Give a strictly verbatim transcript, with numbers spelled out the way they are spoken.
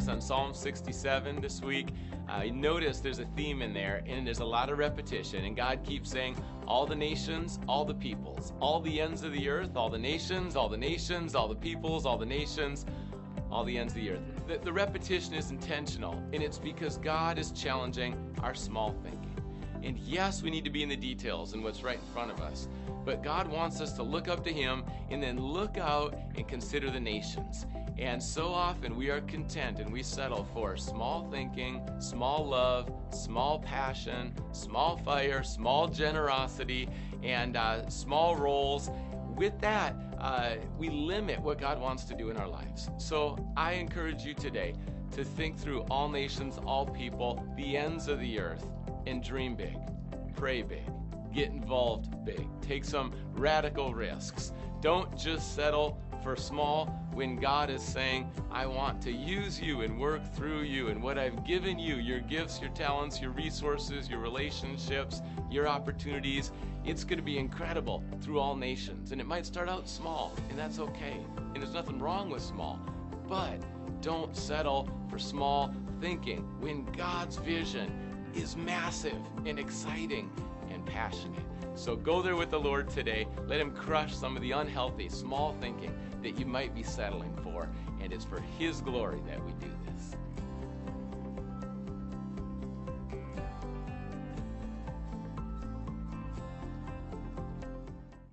focus on Psalm sixty-seven this week. Uh, notice there's a theme in there, and there's a lot of repetition. And God keeps saying, all the nations, all the peoples, all the ends of the earth, all the nations, all the nations, all the peoples, all the nations, all the ends of the earth. The, the repetition is intentional, and it's because God is challenging our small thinking. And yes, we need to be in the details and what's right in front of us. But God wants us to look up to Him and then look out and consider the nations. And so often we are content and we settle for small thinking, small love, small passion, small fire, small generosity, and uh, small roles. With that, uh, we limit what God wants to do in our lives. So I encourage you today to think through all nations, all people, the ends of the earth, and dream big, pray big, get involved big, take some radical risks. Don't just settle for small when God is saying, I want to use you and work through you and what I've given you, your gifts, your talents, your resources, your relationships, your opportunities. It's going to be incredible through all nations. And it might start out small, and that's okay. And there's nothing wrong with small. But don't settle for small thinking when God's vision is massive and exciting and passionate. So go there with the Lord today. Let Him crush some of the unhealthy, small thinking that you might be settling for. And it's for His glory that we do this.